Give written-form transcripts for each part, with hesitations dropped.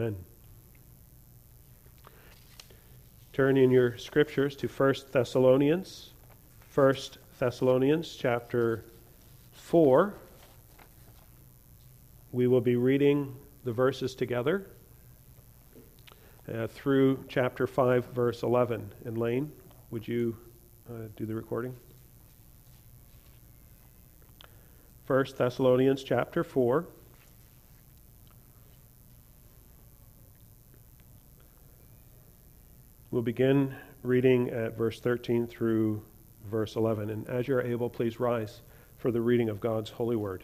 Amen. Turn in your scriptures to 1 Thessalonians. 1 Thessalonians chapter 4. We will be reading the verses together through chapter 5, verse 11. And Lane, would you do the recording? 1 Thessalonians chapter 4. We'll begin reading at verse 13 through verse 11. And as you're able, please rise for the reading of God's holy word.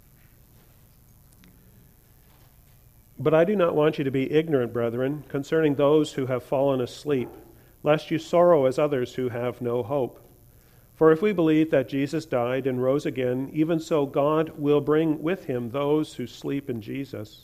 But I do not want you to be ignorant, brethren, concerning those who have fallen asleep, lest you sorrow as others who have no hope. For if we believe that Jesus died and rose again, even so God will bring with him those who sleep in Jesus.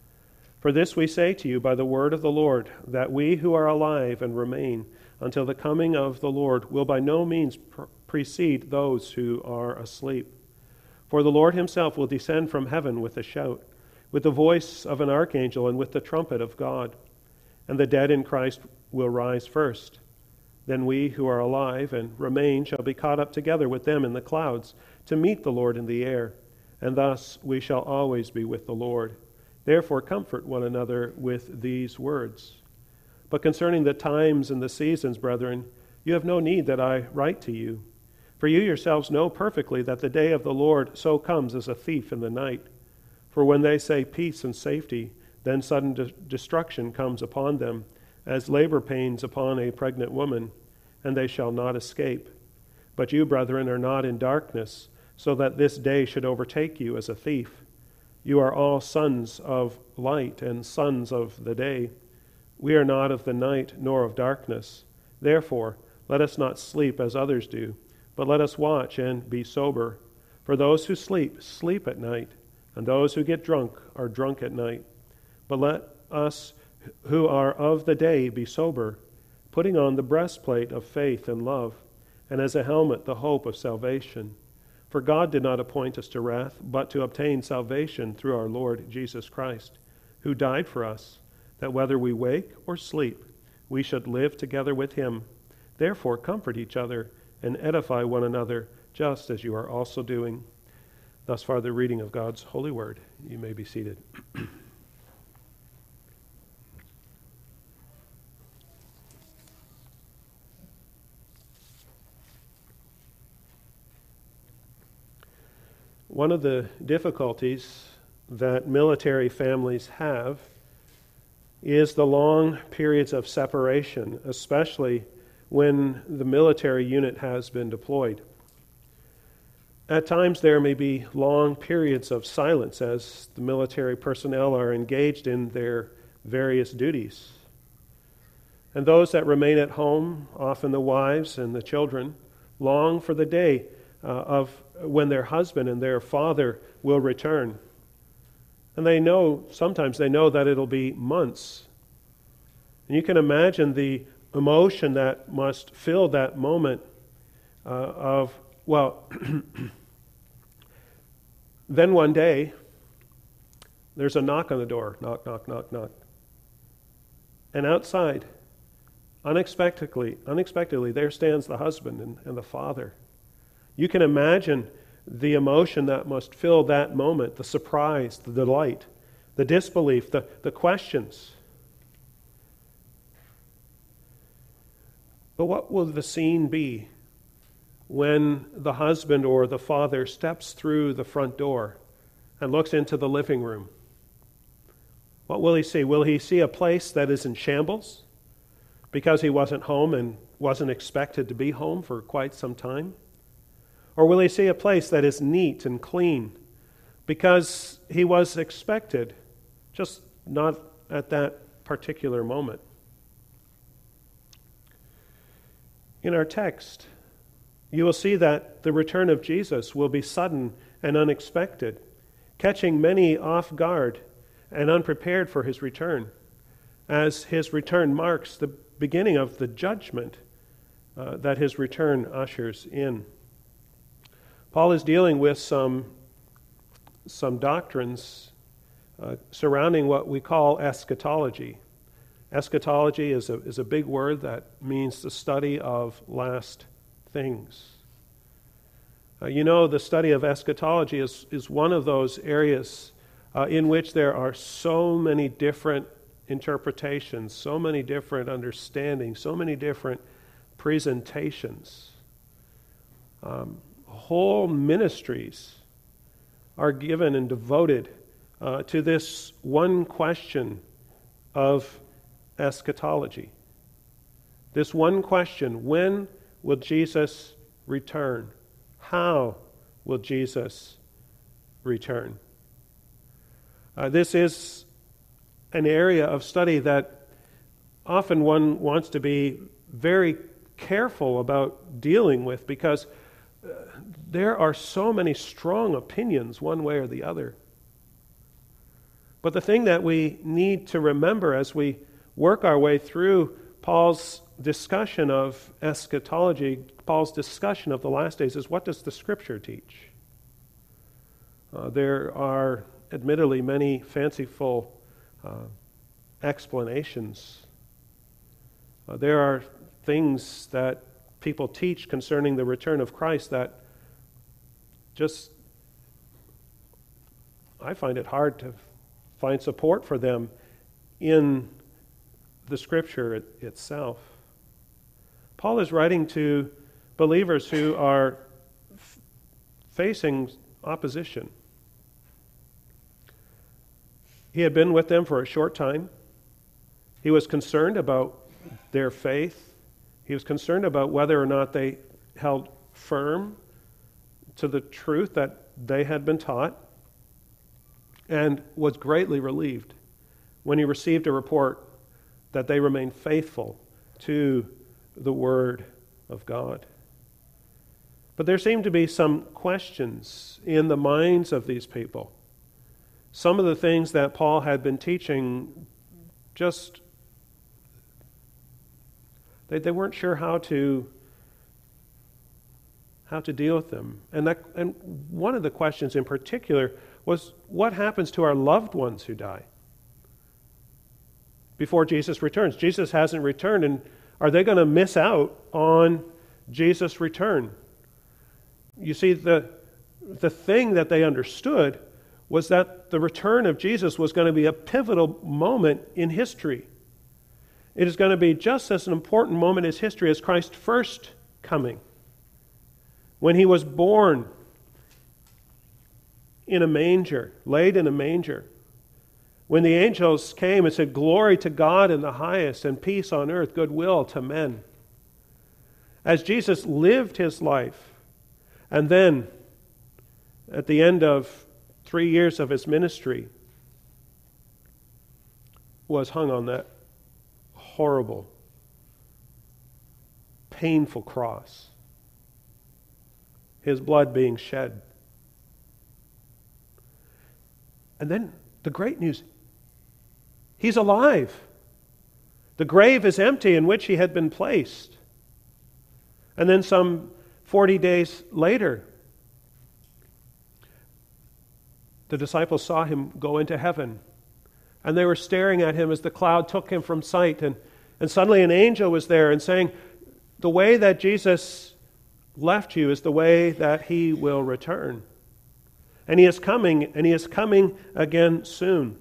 For this we say to you by the word of the Lord, that we who are alive and remain until the coming of the Lord will by no means precede those who are asleep. For the Lord himself will descend from heaven with a shout, with the voice of an archangel, and with the trumpet of God. And the dead in Christ will rise first. Then we who are alive and remain shall be caught up together with them in the clouds to meet the Lord in the air, and thus we shall always be with the Lord. Therefore comfort one another with these words. But concerning the times and the seasons, brethren, you have no need that I write to you. For you yourselves know perfectly that the day of the Lord so comes as a thief in the night. For when they say peace and safety, then sudden destruction comes upon them, as labor pains upon a pregnant woman, and they shall not escape. But you, brethren, are not in darkness, so that this day should overtake you as a thief. You are all sons of light and sons of the day. We are not of the night nor of darkness. Therefore, let us not sleep as others do, but let us watch and be sober. For those who sleep, sleep at night, and those who get drunk are drunk at night. But let us who are of the day be sober, putting on the breastplate of faith and love, and as a helmet the hope of salvation. For God did not appoint us to wrath, but to obtain salvation through our Lord Jesus Christ, who died for us, that whether we wake or sleep, we should live together with him. Therefore comfort each other and edify one another, just as you are also doing. Thus far the reading of God's holy word. You may be seated. One of the difficulties that military families have is the long periods of separation, especially when the military unit has been deployed. At times there may be long periods of silence as the military personnel are engaged in their various duties. And those that remain at home, often the wives and the children, long for the day of when their husband and their father will return. And sometimes they know that it'll be months. And you can imagine the emotion that must fill that moment then one day, there's a knock on the door. Knock, knock, knock, knock. And outside, unexpectedly, there stands the husband and the father. You can imagine the emotion that must fill that moment, the surprise, the delight, the disbelief, the questions. But what will the scene be when the husband or the father steps through the front door and looks into the living room? What will he see? Will he see a place that is in shambles because he wasn't home and wasn't expected to be home for quite some time? Or will he see a place that is neat and clean because he was expected, just not at that particular moment? In our text, you will see that the return of Jesus will be sudden and unexpected, catching many off guard and unprepared for his return, as his return marks the beginning of the judgment that his return ushers in. Paul is dealing with some doctrines surrounding what we call eschatology. Eschatology is a big word that means the study of last things. The study of eschatology is one of those areas in which there are so many different interpretations, so many different understandings, so many different presentations. Whole ministries are given and devoted to this one question of eschatology. This one question: when will Jesus return? How will Jesus return? This is an area of study that often one wants to be very careful about dealing with, because there are so many strong opinions one way or the other. But the thing that we need to remember as we work our way through Paul's discussion of eschatology, Paul's discussion of the last days, is, what does the Scripture teach? There are admittedly many fanciful explanations. There are things that people teach concerning the return of Christ that I find it hard to find support for them in the Scripture itself. Paul is writing to believers who are facing opposition. He had been with them for a short time. He was concerned about their faith. He was concerned about whether or not they held firm to the truth that they had been taught, and was greatly relieved when he received a report that they remained faithful to the Word of God. But there seemed to be some questions in the minds of these people. Some of the things that Paul had been teaching, they weren't sure how to deal with them. And one of the questions in particular was, what happens to our loved ones who die before Jesus returns? Jesus hasn't returned, and are they going to miss out on Jesus' return? You see, the thing that they understood was that the return of Jesus was going to be a pivotal moment in history. It is going to be just as an important moment in history as Christ's first coming, when he was born in a manger, laid in a manger. When the angels came and said, "Glory to God in the highest, and peace on earth, goodwill to men." As Jesus lived his life, and then at the end of 3 years of his ministry, was hung on that horrible, painful cross, his blood being shed. And then the great news: he's alive. The grave is empty in which he had been placed. And then some 40 days later, the disciples saw him go into heaven. And they were staring at him as the cloud took him from sight. And suddenly an angel was there and saying, "The way that Jesus left you is the way that he will return. And he is coming, and he is coming again soon."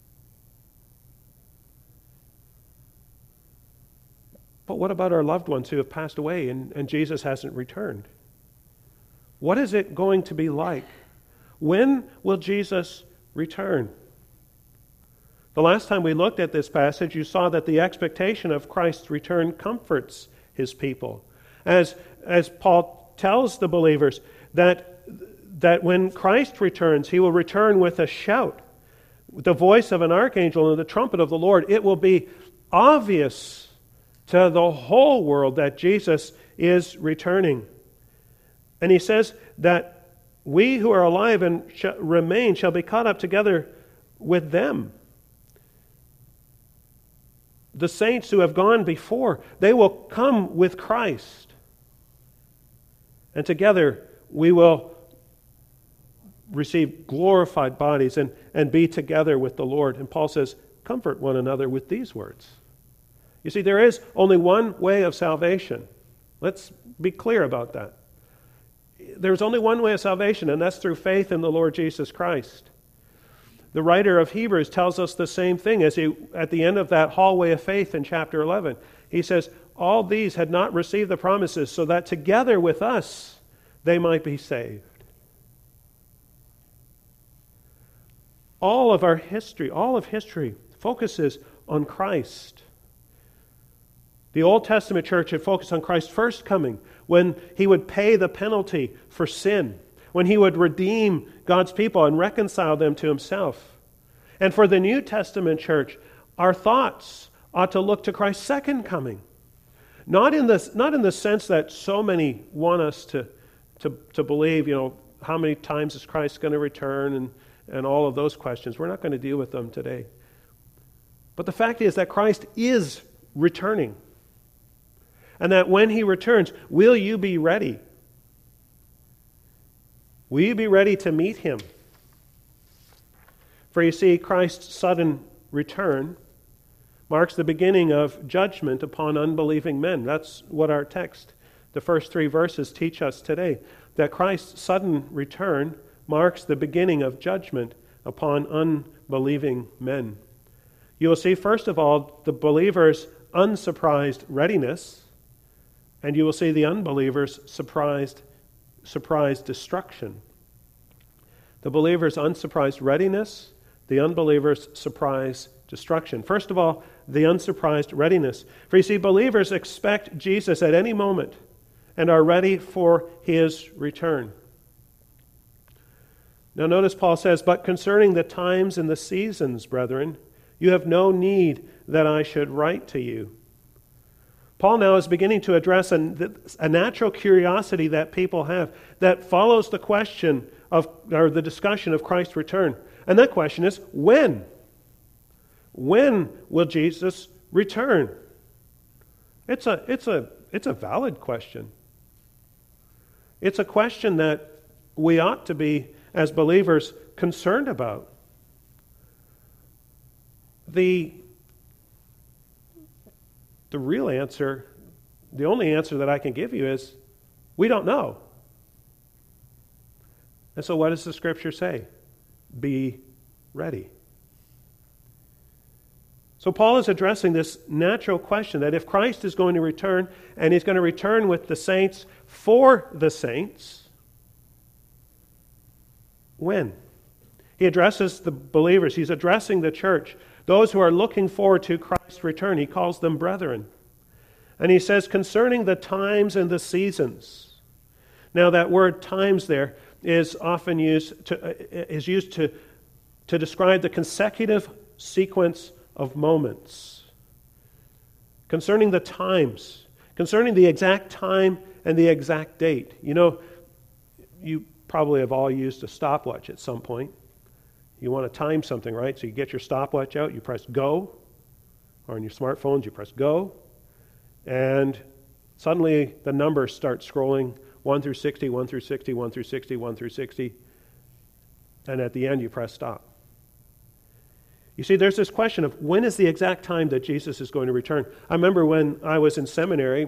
But what about our loved ones who have passed away and Jesus hasn't returned? What is it going to be like? When will Jesus return? The last time we looked at this passage, you saw that the expectation of Christ's return comforts his people. As Paul tells the believers that when Christ returns, he will return with a shout, with the voice of an archangel and the trumpet of the Lord. It will be obvious to the whole world that Jesus is returning. And he says that we who are alive and remain shall be caught up together with them. The saints who have gone before, they will come with Christ. And together we will receive glorified bodies and be together with the Lord. And Paul says, comfort one another with these words. You see, there is only one way of salvation. Let's be clear about that. There's only one way of salvation, and that's through faith in the Lord Jesus Christ. The writer of Hebrews tells us the same thing as he, at the end of that hallway of faith in chapter 11. He says, all these had not received the promises so that together with us they might be saved. All of history focuses on Christ. The Old Testament church had focused on Christ's first coming, when he would pay the penalty for sin, when he would redeem God's people and reconcile them to himself. And for the New Testament church, our thoughts ought to look to Christ's second coming. Not in the sense that so many want us to believe, how many times is Christ going to return and all of those questions. We're not going to deal with them today. But the fact is that Christ is returning. And that when he returns, will you be ready? Will you be ready to meet him? For you see, Christ's sudden return marks the beginning of judgment upon unbelieving men. That's what our text, the first 3 verses, teach us today. That Christ's sudden return marks the beginning of judgment upon unbelieving men. You will see, first of all, the believer's unsurprised readiness, and you will see the unbeliever's surprised destruction. The believer's unsurprised readiness, the unbeliever's surprised destruction. First of all, the unsurprised readiness. For you see, believers expect Jesus at any moment and are ready for his return. Now notice Paul says, but concerning the times and the seasons, brethren, you have no need that I should write to you. Paul now is beginning to address a natural curiosity that people have that follows the question or the discussion of Christ's return. And that question is, when? When will Jesus return? It's a valid question. It's a question that we ought to be, as believers, concerned about. The real answer, the only answer that I can give you is, we don't know. And so what does the Scripture say? Be ready. So Paul is addressing this natural question that if Christ is going to return, and he's going to return with the saints for the saints, when? He addresses the believers. He's addressing the church. Those who are looking forward to Christ's return, he calls them brethren. And he says, concerning the times and the seasons. Now that word times there is often used to describe the consecutive sequence of moments. Concerning the times, concerning the exact time and the exact date. You probably have all used a stopwatch at some point. You want to time something, right? So you get your stopwatch out, you press go, or on your smartphones you press go, and suddenly the numbers start scrolling 1 through 60, 1 through 60, 1 through 60, 1 through 60, and at the end you press stop. You see, there's this question of when is the exact time that Jesus is going to return. I remember when I was in seminary,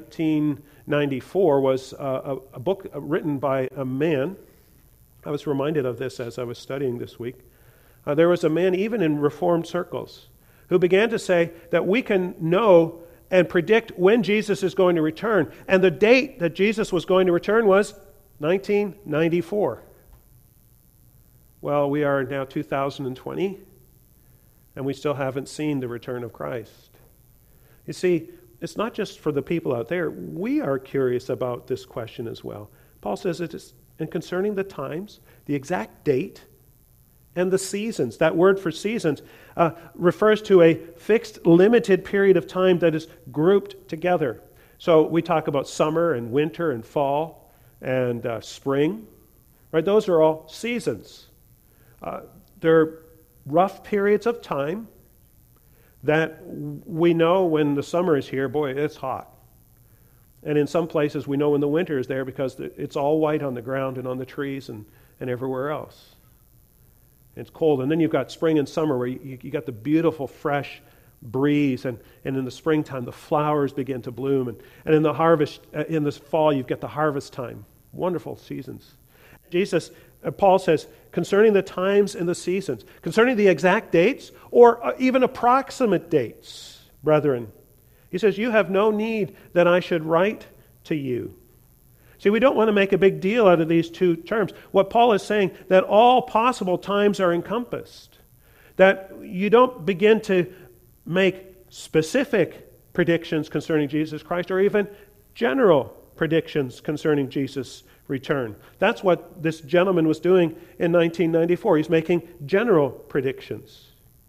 1994 was a book written by a man. I was reminded of this as I was studying this week. There was a man, even in Reformed circles, who began to say that we can know and predict when Jesus is going to return. And the date that Jesus was going to return was 1994. Well, we are now 2020, and we still haven't seen the return of Christ. You see, it's not just for the people out there. We are curious about this question as well. Paul says it is, and concerning the times, the exact date, and the seasons. That word for seasons refers to a fixed, limited period of time that is grouped together. So we talk about summer and winter and fall and spring. Right? Those are all seasons. They're rough periods of time that we know when the summer is here, boy, it's hot. And in some places we know when the winter is there because it's all white on the ground and on the trees and and everywhere else. It's cold. And then you've got spring and summer where you got the beautiful, fresh breeze. And in the springtime, the flowers begin to bloom. And in the harvest, in this fall, you've got the harvest time. Wonderful seasons. Paul says, concerning the times and the seasons, concerning the exact dates or even approximate dates, brethren, he says, you have no need that I should write to you. See, we don't want to make a big deal out of these two terms. What Paul is saying, that all possible times are encompassed. That you don't begin to make specific predictions concerning Jesus Christ or even general predictions concerning Jesus' return. That's what this gentleman was doing in 1994. He's making general predictions.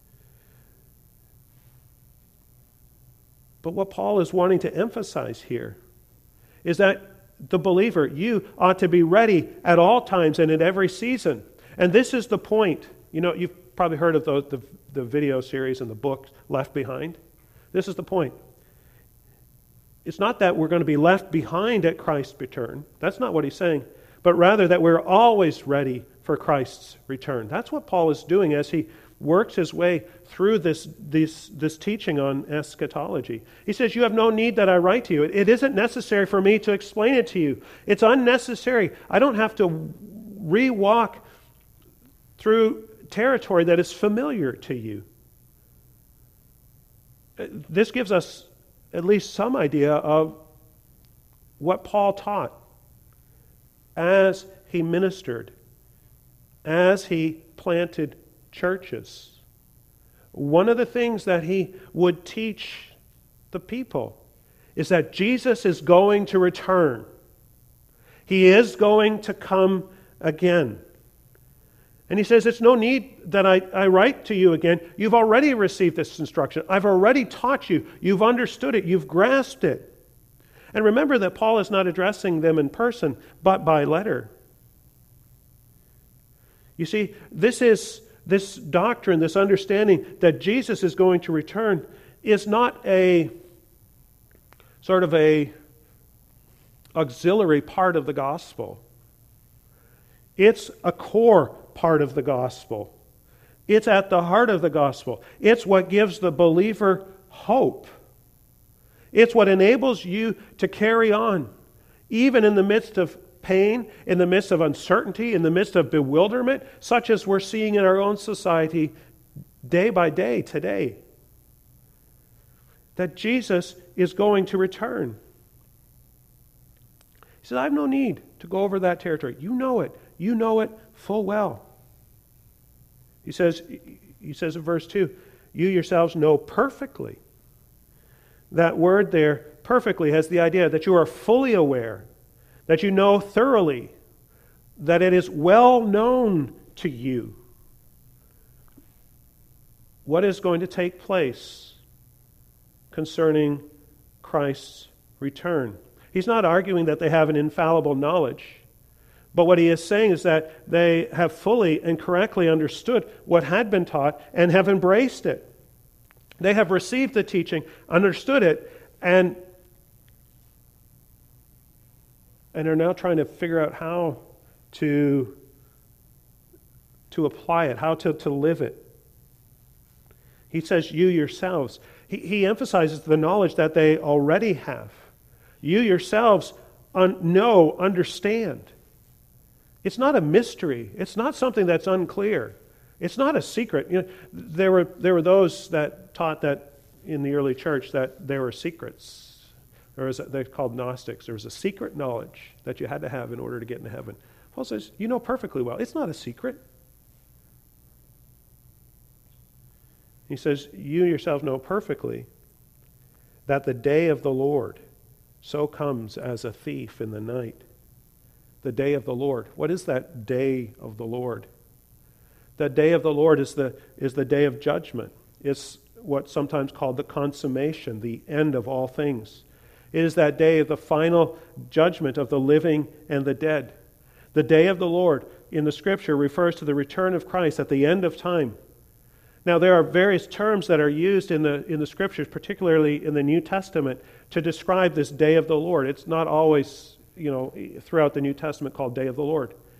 But what Paul is wanting to emphasize here is that the believer, you ought to be ready at all times and at every season. And this is the point. You know, you've probably heard of the video series and the book Left Behind. This is the point. It's not that we're going to be left behind at Christ's return. That's not what he's saying. But rather that we're always ready for Christ's return. That's what Paul is doing as he works his way through this teaching on eschatology. He says, you have no need that I write to you. It isn't necessary for me to explain it to you. It's unnecessary. I don't have to re-walk through territory that is familiar to you. This gives us at least some idea of what Paul taught as he ministered, as he planted churches. One of the things that he would teach the people is that Jesus is going to return. He is going to come again. And he says, it's no need that I write to you again. You've already received this instruction. I've already taught you. You've understood it. You've grasped it. And remember that Paul is not addressing them in person, but by letter. You see, this doctrine, this understanding that Jesus is going to return is not a sort of a auxiliary part of the gospel. It's a core part of the gospel. It's at the heart of the gospel. It's what gives the believer hope. It's what enables you to carry on, even in the midst of pain, in the midst of uncertainty, in the midst of bewilderment, such as we're seeing in our own society day by day today. That Jesus is going to return. He says, I have no need to go over that territory. You know it. You know it full well. He says in verse 2, you yourselves know perfectly. That word there, perfectly, has the idea that you are fully aware, that you know thoroughly, that it is well known to you what is going to take place concerning Christ's return. He's not arguing that they have an infallible knowledge. But what he is saying is that they have fully and correctly understood what had been taught and have embraced it. They have received the teaching, understood it, and are now trying to figure out how to apply it, how to live it. He says, you yourselves. He emphasizes the knowledge that they already have. You yourselves know, understand. It's not a mystery. It's not something that's unclear. It's not a secret. You know, there were those that taught that in the early church that there were secrets. They're called Gnostics. There was a secret knowledge that you had to have in order to get into heaven. Paul says, you know perfectly well. It's not a secret. He says, you yourselves know perfectly that the day of the Lord so comes as a thief in the night. The day of the Lord. What is that day of the Lord? The day of the Lord is the day of judgment. It's what's sometimes called the consummation, the end of all things. It is that day of the final judgment of the living and the dead. The day of the Lord in the Scripture refers to the return of Christ at the end of time. Now, there are various terms that are used in the Scriptures, particularly in the New Testament, to describe this day of the Lord. It's not always, throughout the New Testament called Day of the Lord.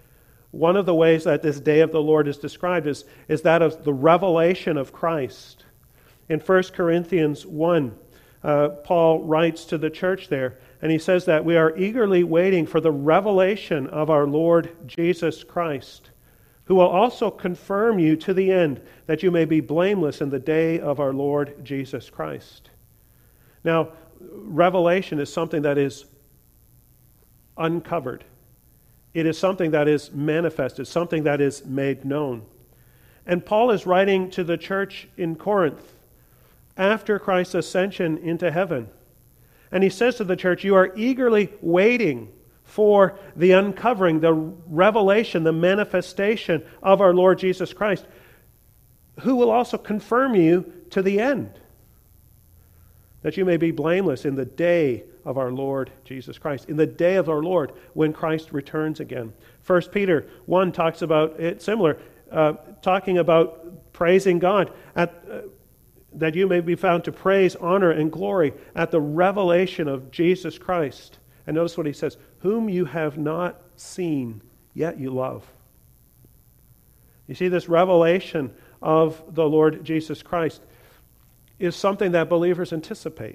One of the ways that this day of the Lord is described is that of the revelation of Christ. In 1 Corinthians 1, Paul writes to the church there, and he says that we are eagerly waiting for the revelation of our Lord Jesus Christ, who will also confirm you to the end, that you may be blameless in the day of our Lord Jesus Christ. Now, revelation is something that is uncovered. It is something that is manifested, something that is made known. And Paul is writing to the church in Corinth after Christ's ascension into heaven. And he says to the church, you are eagerly waiting for the uncovering, the revelation, the manifestation of our Lord Jesus Christ, who will also confirm you to the end, that you may be blameless in the day of our Lord Jesus Christ, in the day of our Lord when Christ returns again. 1 Peter 1 talks about it similar, talking about praising God, that you may be found to praise, honor, and glory at the revelation of Jesus Christ. And notice what he says, whom you have not seen, yet you love. You see, this revelation of the Lord Jesus Christ is something that believers anticipate.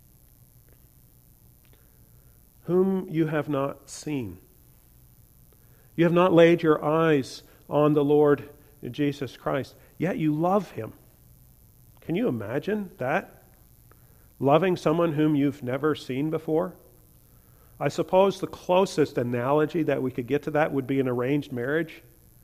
Whom you have not seen. You have not laid your eyes on the Lord Jesus Christ, yet you love him. Can you imagine that? Loving someone whom you've never seen before? I suppose the closest analogy that we could get to that would be an arranged marriage.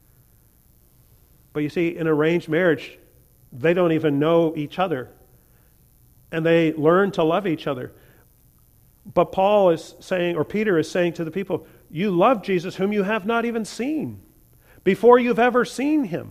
But you see, in arranged marriage, they don't even know each other. And they learn to love each other. But Paul is saying, or Peter is saying to the people, you love Jesus whom you have not even seen, before you've ever seen him.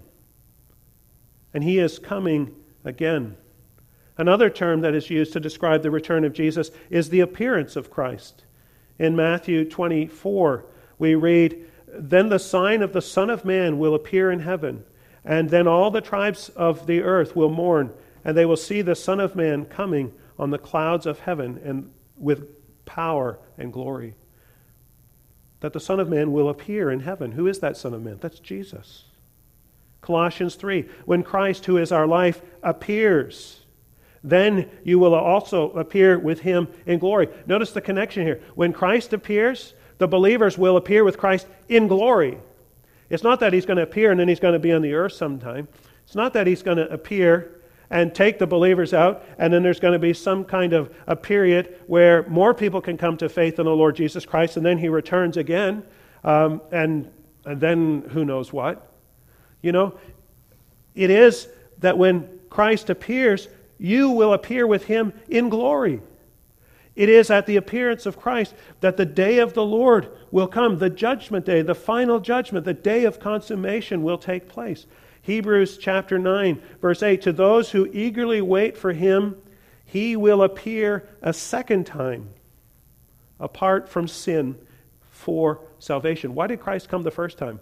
And he is coming again. Another term that is used to describe the return of Jesus is the appearance of Christ. In Matthew 24, we read, then the sign of the Son of Man will appear in heaven, and then all the tribes of the earth will mourn, and they will see the Son of Man coming on the clouds of heaven and with power and glory. That the Son of Man will appear in heaven. Who is that Son of Man? That's Jesus. Colossians 3, when Christ, who is our life, appears, then you will also appear with him in glory. Notice the connection here. When Christ appears, the believers will appear with Christ in glory. It's not that he's going to appear and then he's going to be on the earth sometime. It's not that he's going to appear and take the believers out, and then there's going to be some kind of a period where more people can come to faith in the Lord Jesus Christ, and then he returns again, and then who knows what. You know, it is that when Christ appears, you will appear with him in glory. It is at the appearance of Christ that the day of the Lord will come, the judgment day, the final judgment, the day of consummation will take place. Hebrews chapter 9, verse 8, to those who eagerly wait for him, he will appear a second time, apart from sin, for salvation. Why did Christ come the first time?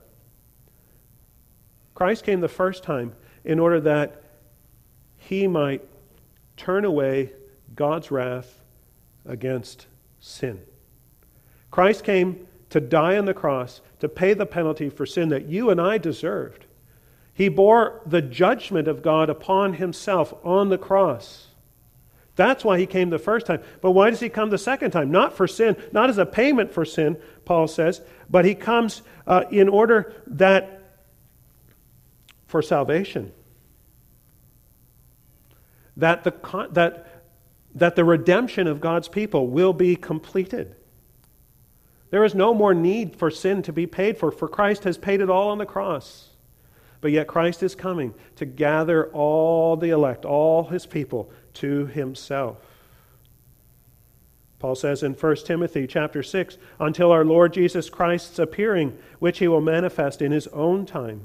Christ came the first time in order that he might turn away God's wrath against sin. Christ came to die on the cross, to pay the penalty for sin that you and I deserved. He bore the judgment of God upon himself on the cross. That's why he came the first time. But why does he come the second time? Not for sin, not as a payment for sin, Paul says, but he comes in order that for salvation. That the redemption of God's people will be completed. There is no more need for sin to be paid for Christ has paid it all on the cross. But yet Christ is coming to gather all the elect, all his people, to himself. Paul says in 1 Timothy chapter 6, until our Lord Jesus Christ's appearing, which he will manifest in his own time.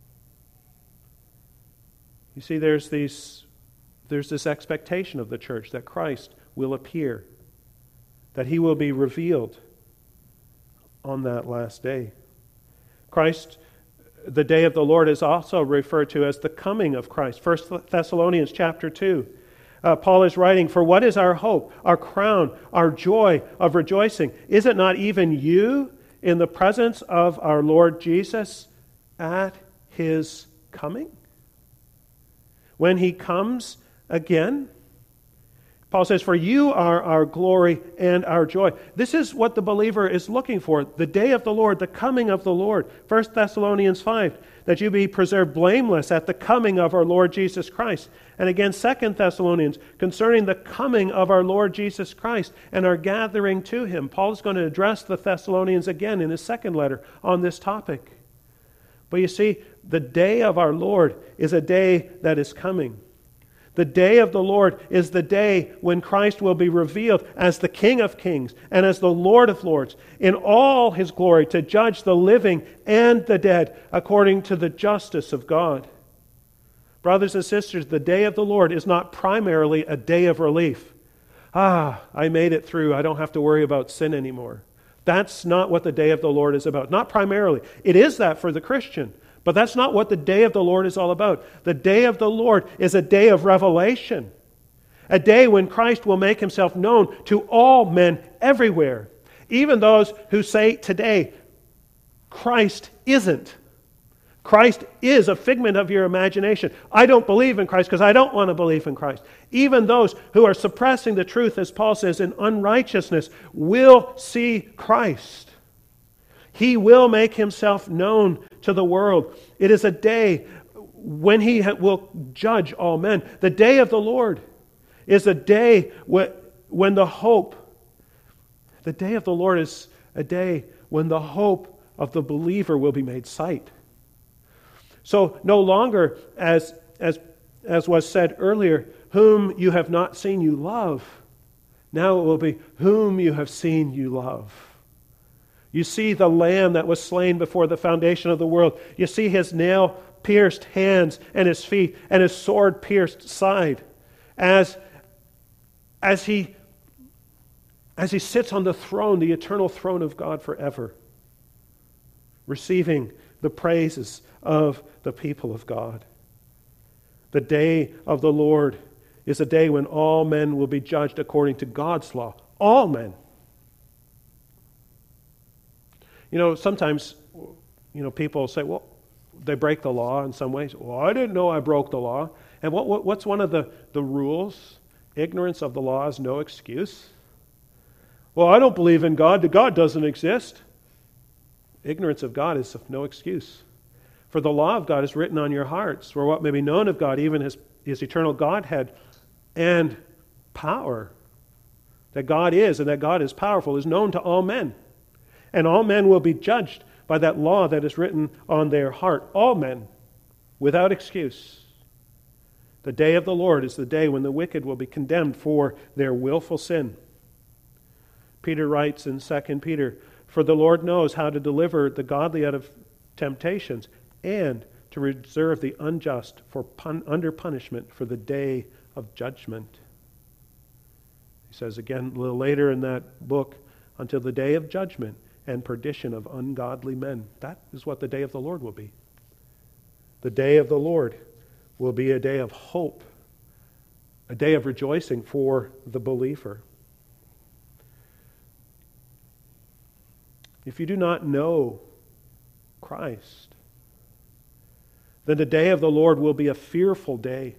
You see, there's this expectation of the church that Christ will appear, that he will be revealed on that last day. Christ, the day of the Lord, is also referred to as the coming of Christ. 1 Thessalonians chapter 2. Paul is writing, for what is our hope, our crown, our joy of rejoicing? Is it not even you, in the presence of our Lord Jesus at his coming? When he comes again? Paul says, for you are our glory and our joy. This is what the believer is looking for, the day of the Lord, the coming of the Lord. 1 Thessalonians 5, that you be preserved blameless at the coming of our Lord Jesus Christ. And again, 2 Thessalonians, concerning the coming of our Lord Jesus Christ and our gathering to him. Paul is going to address the Thessalonians again in his second letter on this topic. But you see, the day of our Lord is a day that is coming. The day of the Lord is the day when Christ will be revealed as the King of Kings and as the Lord of Lords in all his glory to judge the living and the dead according to the justice of God. Brothers and sisters, the day of the Lord is not primarily a day of relief. I made it through. I don't have to worry about sin anymore. That's not what the day of the Lord is about. Not primarily. It is that for the Christian. But that's not what the day of the Lord is all about. The day of the Lord is a day of revelation. A day when Christ will make himself known to all men everywhere. Even those who say today, Christ isn't. Christ is a figment of your imagination. I don't believe in Christ because I don't want to believe in Christ. Even those who are suppressing the truth, as Paul says, in unrighteousness, will see Christ. He will make himself known to the world. It is a day when he will judge all men. The day of the Lord is a day when the hope, the day of the Lord is a day when the hope of the believer will be made sight. So no longer, as was said earlier, whom you have not seen you love. Now it will be whom you have seen you love. You see the Lamb that was slain before the foundation of the world. You see his nail-pierced hands and his feet and his sword-pierced side as he sits on the throne, the eternal throne of God forever, receiving the praises of the people of God. The day of the Lord is a day when all men will be judged according to God's law. All men. Sometimes, people say, well, they break the law in some ways. Well, I didn't know I broke the law. And what's one of the rules? Ignorance of the law is no excuse. Well, I don't believe in God. God doesn't exist. Ignorance of God is of no excuse. For the law of God is written on your hearts, for what may be known of God, even his eternal Godhead and power. That God is and that God is powerful is known to all men. And all men will be judged by that law that is written on their heart. All men, without excuse. The day of the Lord is the day when the wicked will be condemned for their willful sin. Peter writes in 2 Peter, for the Lord knows how to deliver the godly out of temptations and to reserve the unjust for under punishment for the day of judgment. He says again a little later in that book, until the day of judgment and perdition of ungodly men. That is what the day of the Lord will be. The day of the Lord will be a day of hope, a day of rejoicing for the believer. If you do not know Christ, then the day of the Lord will be a fearful day.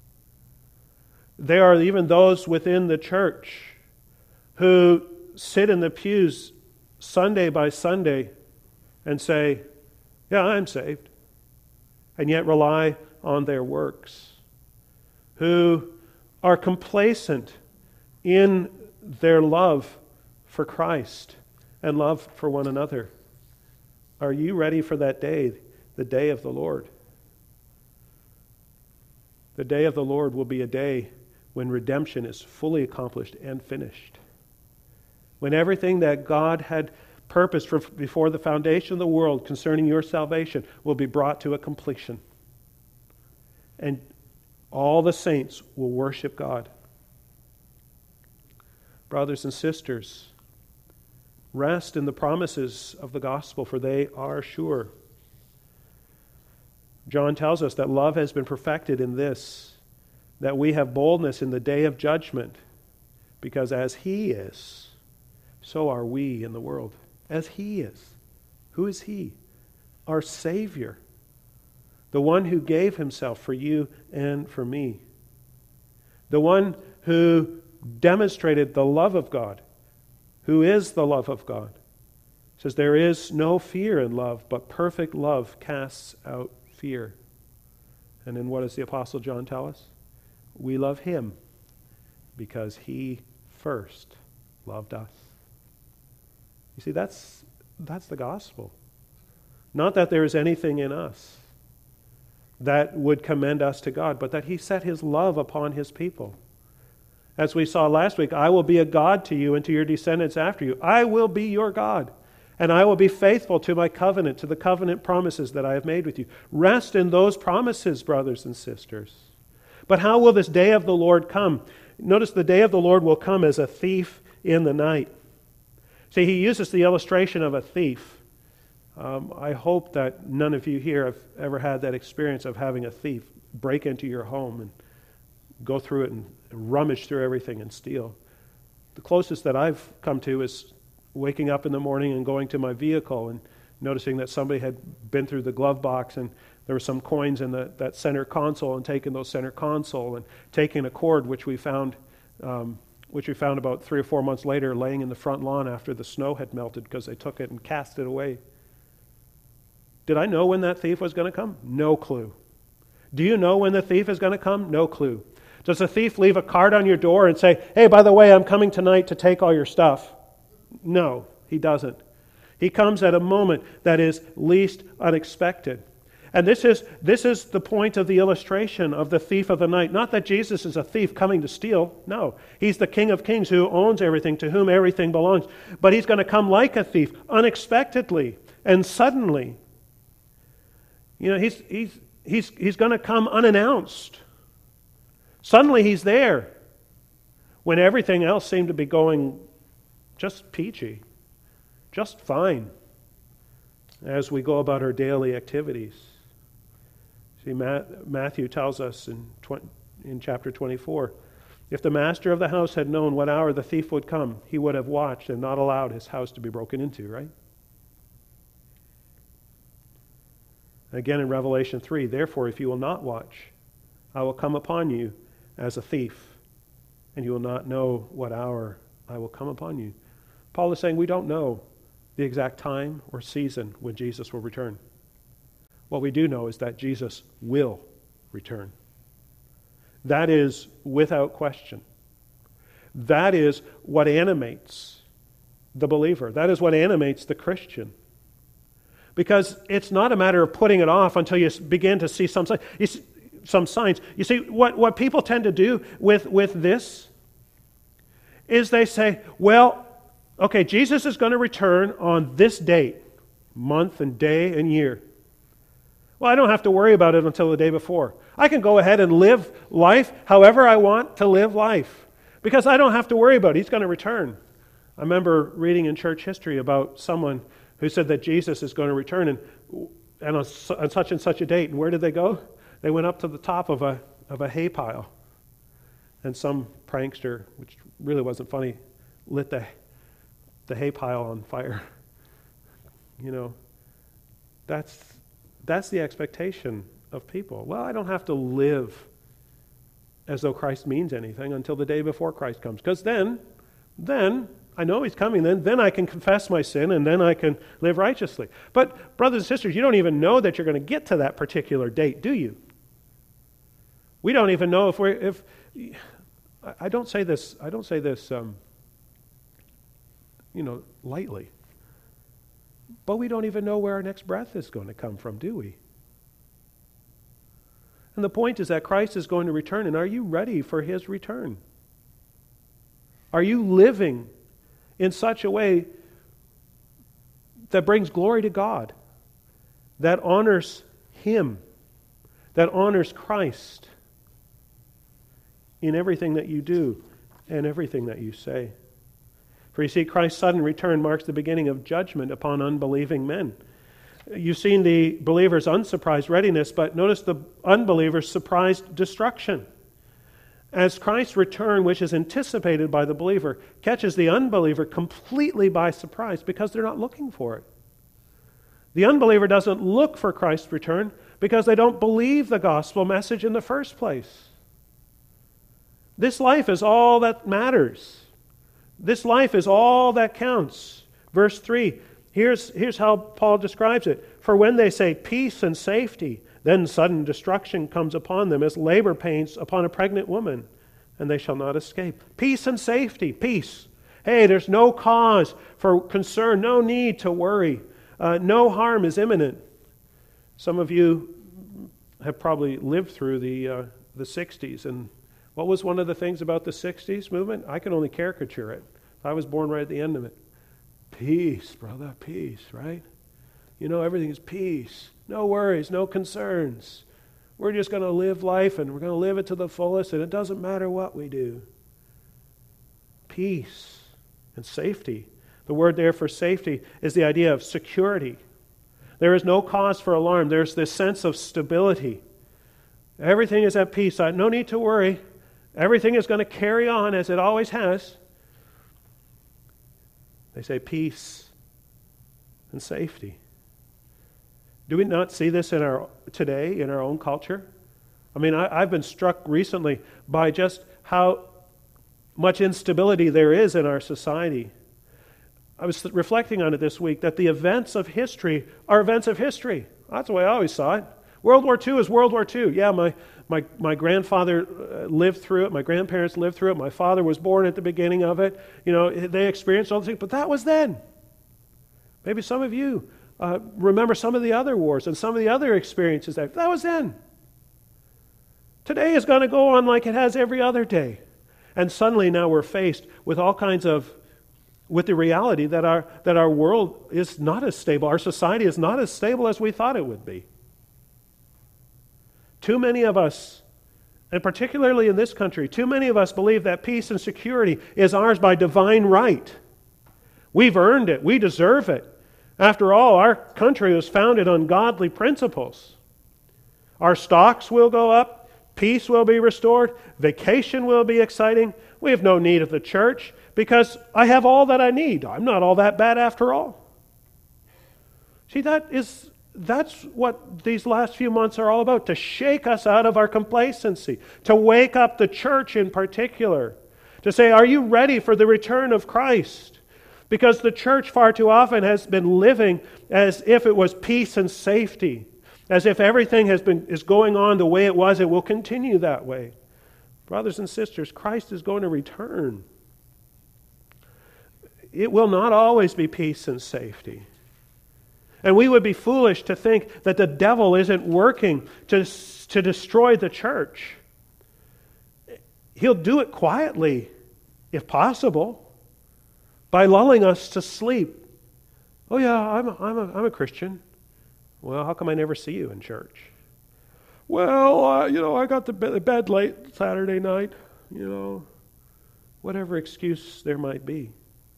There are even those within the church who sit in the pews Sunday by Sunday and say, yeah, I'm saved, and yet rely on their works, who are complacent in their love for Christ and love for one another. Are you ready for that day, the day of the Lord? The day of the Lord will be a day when redemption is fully accomplished and finished. When everything that God had purposed before the foundation of the world concerning your salvation will be brought to a completion. And all the saints will worship God. Brothers and sisters, rest in the promises of the gospel, for they are sure. John tells us that love has been perfected in this, that we have boldness in the day of judgment, because as he is, so are we in the world. as He is. Who is He? Our Savior. The one who gave Himself for you and for me. The one who demonstrated the love of God, who is the love of God. It says, there is no fear in love, but perfect love casts out fear. And then what does the Apostle John tell us? We love Him because He first loved us. You see, that's the gospel. Not that there is anything in us that would commend us to God, but that He set His love upon His people. As we saw last week, I will be a God to you and to your descendants after you. I will be your God, and I will be faithful to my covenant, to the covenant promises that I have made with you. Rest in those promises, brothers and sisters. But how will this day of the Lord come? Notice the day of the Lord will come as a thief in the night. See, he uses the illustration of a thief. I hope that none of you here have ever had that experience of having a thief break into your home and go through it and rummage through everything and steal. The closest that I've come to is waking up in the morning and going to my vehicle and noticing that somebody had been through the glove box and there were some coins in that center console, and taking those center console and taking a cord which we found about 3 or 4 months later laying in the front lawn after the snow had melted because they took it and cast it away. Did I know when that thief was going to come? No clue. Do you know when the thief is going to come? No clue. Does a thief leave a card on your door and say, hey, by the way, I'm coming tonight to take all your stuff? No, he doesn't. He comes at a moment that is least unexpected. And this is the point of the illustration of the thief of the night. Not that Jesus is a thief coming to steal. No, He's the King of Kings who owns everything, to whom everything belongs. But He's going to come like a thief, unexpectedly and suddenly. You know, he's going to come unannounced. Suddenly He's there when everything else seemed to be going just peachy, just fine as we go about our daily activities. See, Matthew tells us in chapter 24, if the master of the house had known what hour the thief would come, he would have watched and not allowed his house to be broken into, right? Again in Revelation 3, therefore, if you will not watch, I will come upon you as a thief, and you will not know what hour I will come upon you. Paul is saying we don't know the exact time or season when Jesus will return. What we do know is that Jesus will return. That is without question. That is what animates the believer. That is what animates the Christian. Because it's not a matter of putting it off until you begin to see some signs. You see, what people tend to do with this is they say, well, okay, Jesus is going to return on this date, month and day and year. Well, I don't have to worry about it until the day before. I can go ahead and live life however I want to live life because I don't have to worry about it. He's going to return. I remember reading in church history about someone who said that Jesus is going to return and on such and such a date. And where did they go? They went up to the top of a hay pile. And some prankster, which really wasn't funny, lit the hay pile on fire. You know, that's the expectation of people. Well, I don't have to live as though Christ means anything until the day before Christ comes. Because then I know He's coming. Then I can confess my sin, and then I can live righteously. But brothers and sisters, you don't even know that you're going to get to that particular date, do you? We don't even know if I don't say this lightly. But we don't even know where our next breath is going to come from, do we? And the point is that Christ is going to return, and are you ready for His return? Are you living in such a way that brings glory to God, that honors Him, that honors Christ in everything that you do and everything that you say? For you see, Christ's sudden return marks the beginning of judgment upon unbelieving men. You've seen the believer's unsurprised readiness, but notice the unbeliever's surprised destruction. as Christ's return, which is anticipated by the believer, catches the unbeliever completely by surprise because they're not looking for it. The unbeliever doesn't look for Christ's return because they don't believe the gospel message in the first place. This life is all that matters. This life is all that counts. Verse 3, here's how Paul describes it. For when they say peace and safety, then sudden destruction comes upon them as labor pains upon a pregnant woman, and they shall not escape. Peace and safety, peace. Hey, there's no cause for concern, no need to worry. No harm is imminent. Some of you have probably lived through the 60s, and what was one of the things about the 60s movement? I can only caricature it. I was born right at the end of it. Peace, brother, peace, right? You know, everything is peace. No worries, no concerns. We're just going to live life, and we're going to live it to the fullest, and it doesn't matter what we do. Peace and safety. The word there for safety is the idea of security. There is no cause for alarm. There's this sense of stability. Everything is at peace. No need to worry. Everything is going to carry on as it always has. They say peace and safety. Do we not see this today in our own culture? I mean, I've been struck recently by just how much instability there is in our society. I was reflecting on it this week, that the events of history are events of history. That's the way I always saw it. World War II is World War II. Yeah, my grandfather lived through it. My grandparents lived through it. My father was born at the beginning of it. You know, they experienced all the things, but that was then. Maybe some of you remember some of the other wars and some of the other experiences. That was then. Today is going to go on like it has every other day. And suddenly now we're faced with all kinds of, with the reality that our world is not as stable. Our society is not as stable as we thought it would be. Too many of us, and particularly in this country, too many of us believe that peace and security is ours by divine right. We've earned it. We deserve it. After all, our country was founded on godly principles. Our stocks will go up. Peace will be restored. Vacation will be exciting. We have no need of the church because I have all that I need. I'm not all that bad after all. See, that's what these last few months are all about, to shake us out of our complacency, to wake up the church in particular, to say, are you ready for the return of Christ? Because the church far too often has been living as if it was peace and safety, as if everything is going on the way it was, it will continue that way. Brothers and sisters, Christ is going to return. It will not always be peace and safety. And we would be foolish to think that the devil isn't working to destroy the church. He'll do it quietly, if possible, by lulling us to sleep. Oh yeah, I'm a Christian. Well, how come I never see you in church? Well, I got the bed late Saturday night. Whatever excuse there might be.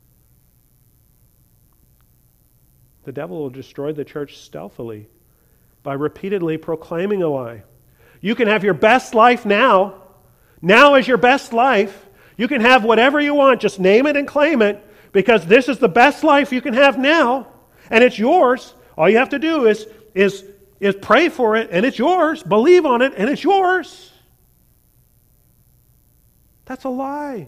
The devil will destroy the church stealthily by repeatedly proclaiming a lie. You can have your best life now. Now is your best life. You can have whatever you want. Just name it and claim it, because this is the best life you can have now, and it's yours. All you have to do is pray for it, and it's yours. Believe on it, and it's yours. That's a lie.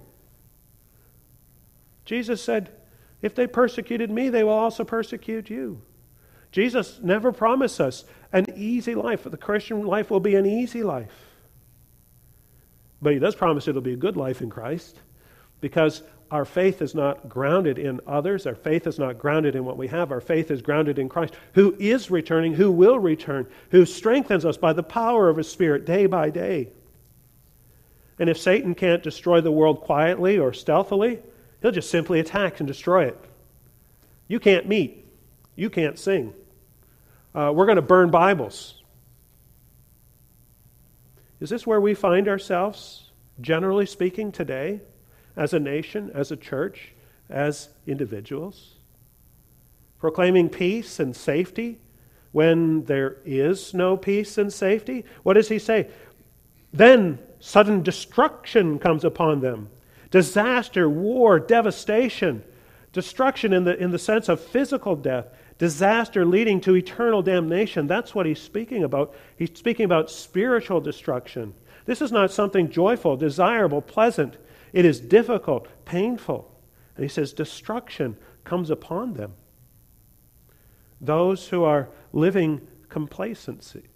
Jesus said, if they persecuted me, they will also persecute you. Jesus never promised us an easy life. The Christian life will be an easy life. But he does promise it'll be a good life in Christ, because our faith is not grounded in others. Our faith is not grounded in what we have. Our faith is grounded in Christ, who is returning, who will return, who strengthens us by the power of His Spirit day by day. And if Satan can't destroy the world quietly or stealthily, he'll just simply attack and destroy it. You can't meet. You can't sing. We're going to burn Bibles. Is this where we find ourselves, generally speaking, today, as a nation, as a church, as individuals? Proclaiming peace and safety when there is no peace and safety? What does he say? Then sudden destruction comes upon them. Disaster, war, devastation. Destruction in the sense of physical death. Disaster leading to eternal damnation. That's what he's speaking about. He's speaking about spiritual destruction. This is not something joyful, desirable, pleasant. It is difficult, painful. And he says destruction comes upon them. Those who are living complacently.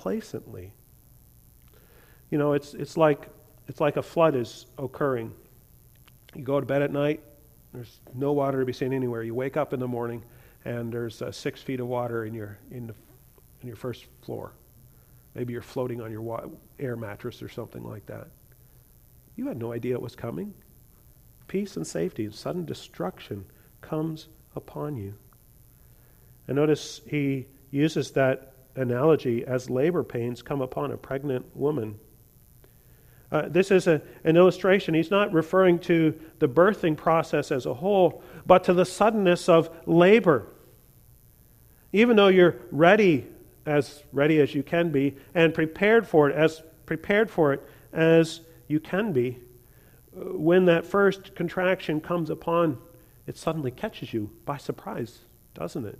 You know, it's like a flood is occurring. You go to bed at night, there's no water to be seen anywhere. You wake up in the morning, and there's 6 feet of water in your first floor. Maybe you're floating on your air mattress or something like that. You had no idea it was coming. Peace and safety and sudden destruction comes upon you. And notice he uses that analogy as labor pains come upon a pregnant woman. This is an illustration. He's not referring to the birthing process as a whole, but to the suddenness of labor. Even though you're ready as you can be, and prepared for it as you can be, when that first contraction comes upon, it suddenly catches you by surprise, doesn't it?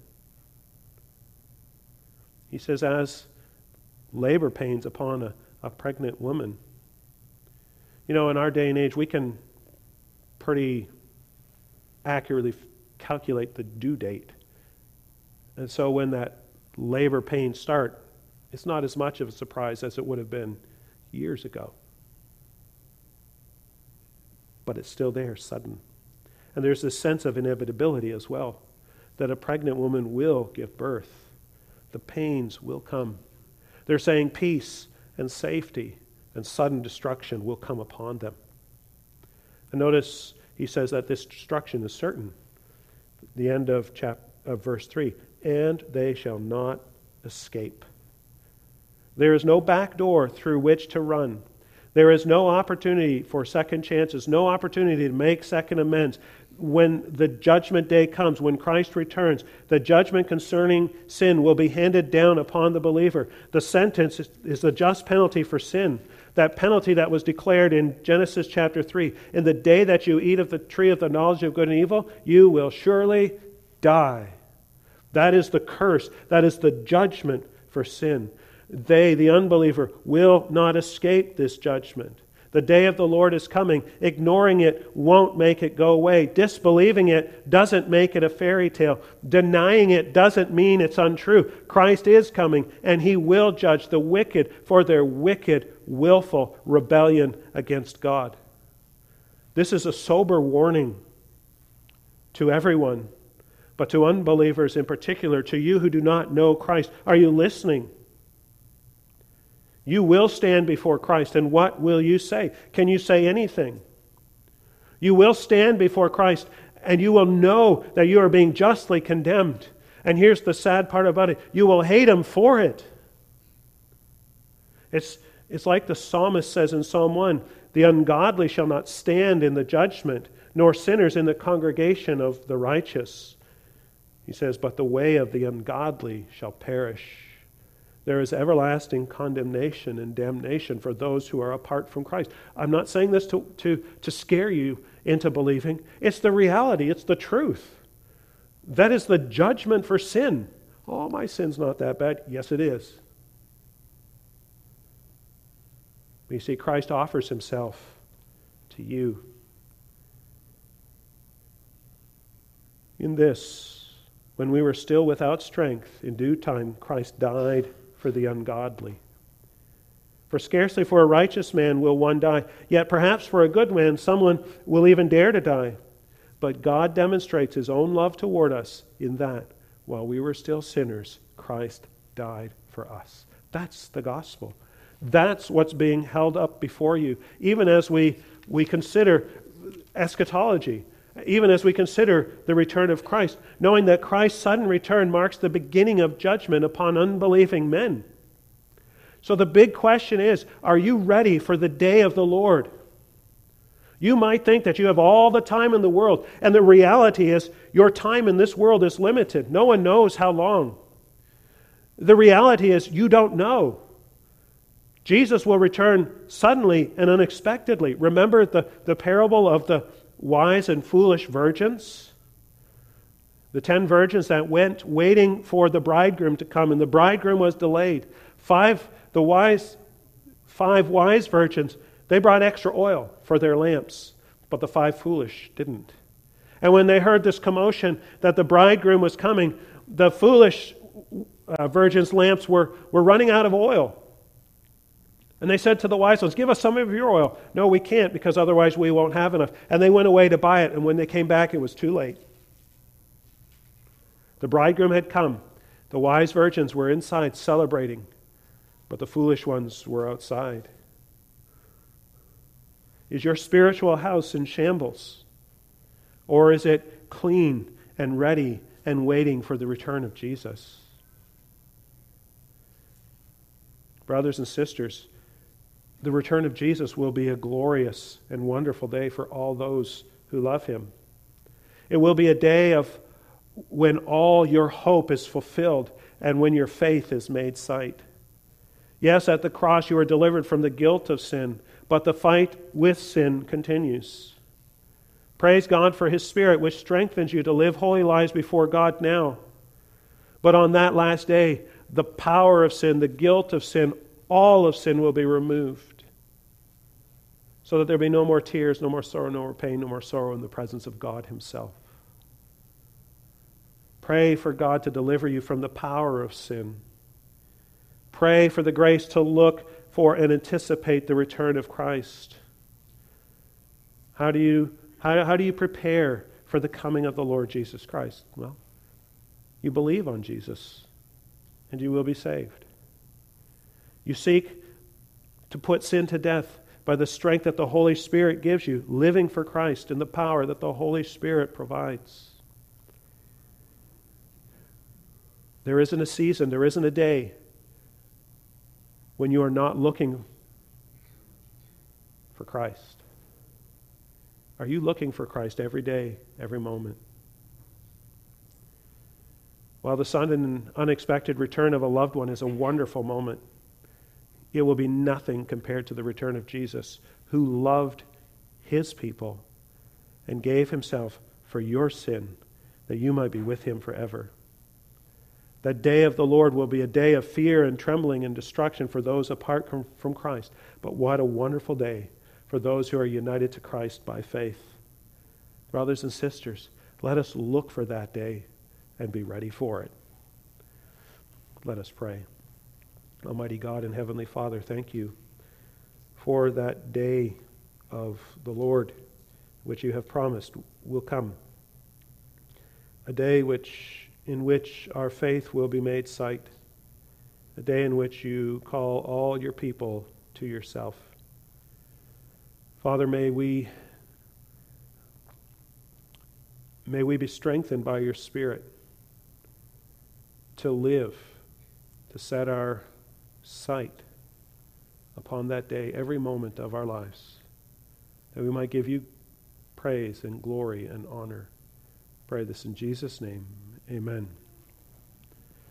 He says, as labor pains upon a pregnant woman. You know, in our day and age, we can pretty accurately calculate the due date. And so when that labor pains start, it's not as much of a surprise as it would have been years ago. But it's still there, sudden. And there's this sense of inevitability as well, that a pregnant woman will give birth. The pains will come. They're saying peace and safety and sudden destruction will come upon them. And notice he says that this destruction is certain. The end of verse 3, and they shall not escape. There is no back door through which to run. There is no opportunity for second chances, no opportunity to make second amends. When the judgment day comes, when Christ returns, the judgment concerning sin will be handed down upon the believer. The sentence is the just penalty for sin. That penalty that was declared in Genesis chapter 3. In the day that you eat of the tree of the knowledge of good and evil, you will surely die. That is the curse. That is the judgment for sin. They, the unbeliever, will not escape this judgment. The day of the Lord is coming. Ignoring it won't make it go away. Disbelieving it doesn't make it a fairy tale. Denying it doesn't mean it's untrue. Christ is coming, and He will judge the wicked for their wicked, willful rebellion against God. This is a sober warning to everyone, but to unbelievers in particular, to you who do not know Christ. Are you listening? You will stand before Christ, and what will you say? Can you say anything? You will stand before Christ, and you will know that you are being justly condemned. And here's the sad part about it. You will hate Him for it. It's like the psalmist says in Psalm 1, the ungodly shall not stand in the judgment, nor sinners in the congregation of the righteous. He says, but the way of the ungodly shall perish. There is everlasting condemnation and damnation for those who are apart from Christ. I'm not saying this to scare you into believing. It's the reality. It's the truth. That is the judgment for sin. Oh, my sin's not that bad. Yes, it is. You see, Christ offers Himself to you. In this, when we were still without strength, in due time Christ died for the ungodly. For scarcely for a righteous man will one die, yet perhaps for a good man someone will even dare to die. But God demonstrates His own love toward us in that, while we were still sinners, Christ died for us. That's the gospel. That's what's being held up before you. Even as we consider eschatology, even as we consider the return of Christ, knowing that Christ's sudden return marks the beginning of judgment upon unbelieving men. So the big question is, are you ready for the day of the Lord? You might think that you have all the time in the world, and the reality is your time in this world is limited. No one knows how long. The reality is you don't know. Jesus will return suddenly and unexpectedly. Remember the parable of the wise and foolish virgins? The 10 virgins that went waiting for the bridegroom to come, and the bridegroom was delayed. Five wise virgins, they brought extra oil for their lamps, but the 5 foolish didn't. And when they heard this commotion that the bridegroom was coming, the foolish virgins' lamps were running out of oil. And they said to the wise ones, "Give us some of your oil." "No, we can't, because otherwise we won't have enough." And they went away to buy it, and when they came back, it was too late. The bridegroom had come. The wise virgins were inside celebrating, but the foolish ones were outside. Is your spiritual house in shambles? Or is it clean and ready and waiting for the return of Jesus? Brothers and sisters, the return of Jesus will be a glorious and wonderful day for all those who love him. It will be a day of when all your hope is fulfilled and when your faith is made sight. Yes, at the cross you are delivered from the guilt of sin, but the fight with sin continues. Praise God for his Spirit, which strengthens you to live holy lives before God now. But on that last day, the power of sin, the guilt of sin, all of sin will be removed, so that there be no more tears, no more sorrow, no more pain, no more sorrow in the presence of God himself. Pray for God to deliver you from the power of sin. Pray for the grace to look for and anticipate the return of Christ. How do you prepare for the coming of the Lord Jesus Christ? Well, you believe on Jesus, and you will be saved. You seek to put sin to death by the strength that the Holy Spirit gives you, living for Christ in the power that the Holy Spirit provides. There isn't a season, there isn't a day when you are not looking for Christ. Are you looking for Christ every day, every moment? While the sudden and unexpected return of a loved one is a wonderful moment, it will be nothing compared to the return of Jesus, who loved his people and gave himself for your sin, that you might be with him forever. That day of the Lord will be a day of fear and trembling and destruction for those apart from Christ. But what a wonderful day for those who are united to Christ by faith. Brothers and sisters, let us look for that day and be ready for it. Let us pray. Almighty God and Heavenly Father, thank you for that day of the Lord which you have promised will come. A day in which our faith will be made sight. A day in which you call all your people to yourself. Father, may we be strengthened by your Spirit to live, to set our sight upon that day every moment of our lives, that we might give you praise and glory and honor. Pray this in Jesus' name. Amen.